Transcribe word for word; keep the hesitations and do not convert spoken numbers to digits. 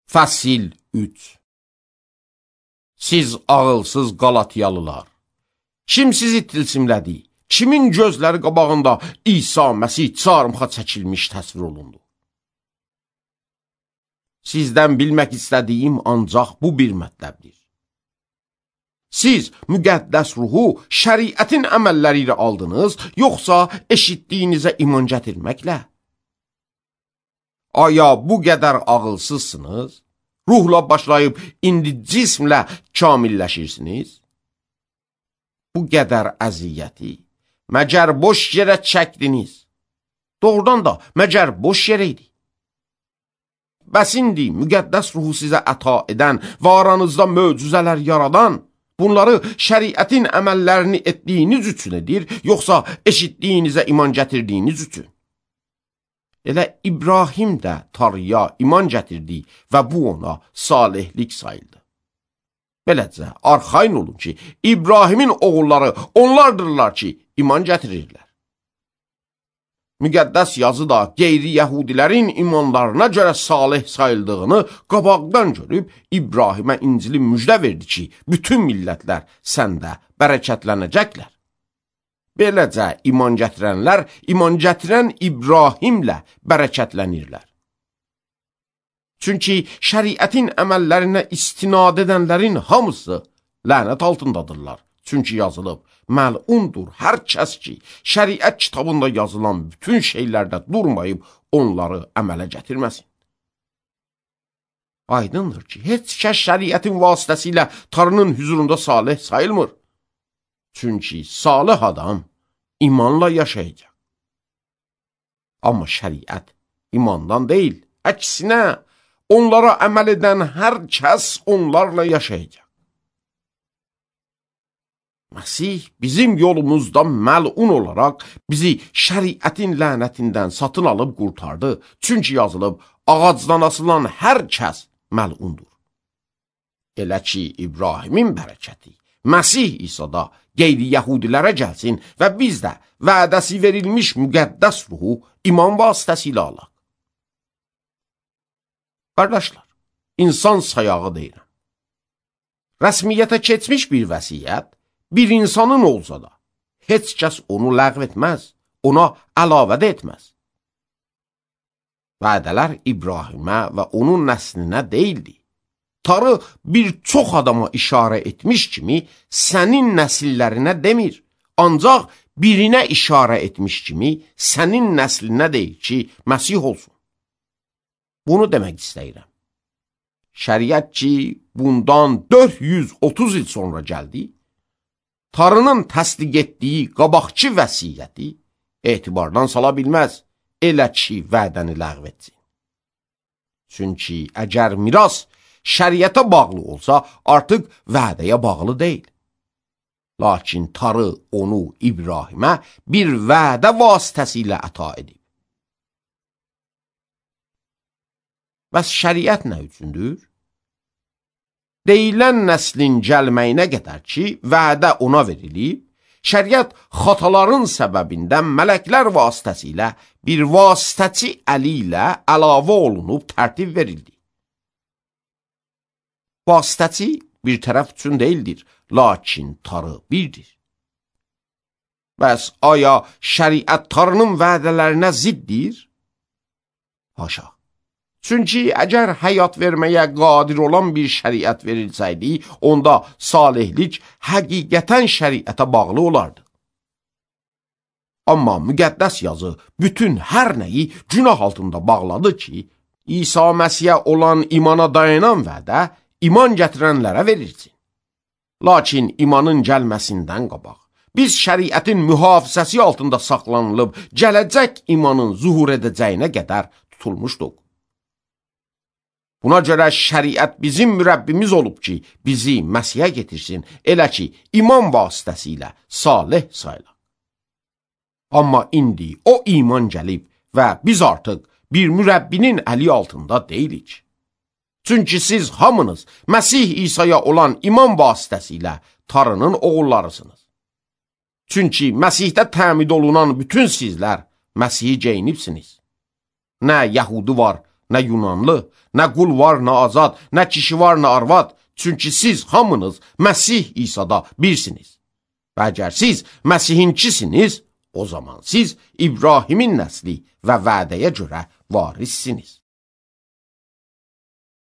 Fəsil üç. Siz ağılsız Qalatiyalılar, kim sizi tilsimlədi? Kimin gözləri qabağında İsa Məsih çarmıxa çəkilmiş təsvir olundu? Sizdən bilmək istədiyim ancaq bu bir mətləbdir. Siz müqəddəs ruhu şəriətin əməlləri ilə aldınız, yoxsa eşitdiyinizə iman gətirməklə? Aya bu qədər ağılsızsınız? Ruhla başlayıb indi cismlə kamilləşirsiniz? Bu qədər əziyyəti məgər boş yerə çəkdiniz? Doğrudan da məgər boş yerə idi? Bəs indi müqəddəs ruhu sizə əta edən və aranızda möcüzələr yaradan, bunları şəriətin əməllərini etdiyiniz üçün edir, yoxsa eşitdiyinizə iman gətirdiyiniz üçün? Elə İbrahim də Tanrıya iman gətirdi və bu ona salihlik sayıldı. Beləcə, arxayın olun ki, İbrahimin oğulları onlardırlar ki, iman gətirirlər. Müqəddəs yazı da qeyri-yəhudilərin imanlarına görə salih sayıldığını qabaqdan görüb, İbrahimə İncili müjdə verdi ki, bütün millətlər səndə bərəkətlənəcəklər. Beləcə, iman gətirənlər, iman gətirən İbrahimlə bərəkətlənirlər. Çünki şəriətin əməllərinə istinad edənlərin hamısı lənət altındadırlar. Çünki yazılıb, məlundur hər kəs ki, şəriət kitabında yazılan bütün şeylərdə durmayıb, onları əmələ gətirməsin. Aydındır ki, heç kəs şəriətin vasitəsilə Tanrının hüzurunda salih sayılmır. Çünki salih adam imanla yaşayacaq. Amma şəriət imandan deyil, əksinə onlara əməl edən hər kəs onlarla yaşayacaq. Məsih bizim yolumuzda məlun olaraq bizi şəriətin lənətindən satın alıb qurtardı. Çünki yazılıb, ağacdan asılan hər kəs məlundur. Elə ki, İbrahimin bərəkəti Məsih İsa'da qeyri-yəhudilərə gəlsin və biz də vədəsi verilmiş müqəddəs ruhu iman vasitəsilə alaq. Qardaşlar, insan sayağı deyirəm. Rəsmiyyətə keçmiş bir vəsiyyət bir insanın olsa da, heç kəs onu ləğv etməz, ona əlavə də etməz. Vədələr İbrahimə və onun nəslinə deyildi. Tanrı bir çox adama işarə etmiş kimi, sənin nəsillərinə demir, ancaq birinə işarə etmiş kimi, sənin nəslinə deyil ki, Məsih olsun. Bunu demək istəyirəm. Şəriət ki, bundan dörd yüz otuz il sonra gəldi, Tanrının təsdiq etdiyi qabaqçı vəsiyyəti etibardan sala bilməz, elə ki, vədəni ləğv etsin. Çünki əgər miras şəriətə bağlı olsa, artıq vədəyə bağlı deyil. Lakin Tanrı onu İbrahimə bir vədə vasitəsilə əta edib. Bəs şəriət nə üçündür? Deyilən nəslin gəlməyinə qədər ki, vədə ona verilib, şəriət xataların səbəbindən mələklər vasitəsilə bir vasitəçi əli ilə əlavə olunub tərtib verildi. Vasitəçi bir tərəf üçün deyildir, lakin Tanrı birdir. Bəs aya şəriət Tanrının vədələrinə ziddir? Haşa. Çünki əgər həyat verməyə qadir olan bir şəriət verilsəydi, onda salihlik həqiqətən şəriətə bağlı olardı. Amma müqəddəs yazı bütün hər nəyi günah altında bağladı ki, İsa Məsihə olan imana dayanan vədə iman gətirənlərə verilsin. Lakin imanın gəlməsindən qabaq, biz şəriətin mühafizəsi altında saxlanılıb, gələcək imanın zuhur edəcəyinə qədər tutulmuşduq. Buna görə şəriət bizim mürəbbimiz olub ki, bizi Məsihə getirsin, elə ki, iman vasitəsilə salih sayılaq. Amma indi o iman gəlib və biz artıq bir mürəbbinin əli altında deyilik. Çünki siz hamınız Məsih İsa'ya olan iman vasitəsilə Tanrının oğullarısınız. Çünki Məsihdə təmid olunan bütün sizlər Məsihi geyinibsiniz. Nə Yəhudi var, nə Yunanlı, nə qul var, nə azad, nə kişi var, nə arvad. Çünki siz hamınız Məsih İsa'da birsiniz. Və əgər siz Məsihinkisiniz, o zaman siz İbrahimin nəsli və vədəyə görə varissiniz.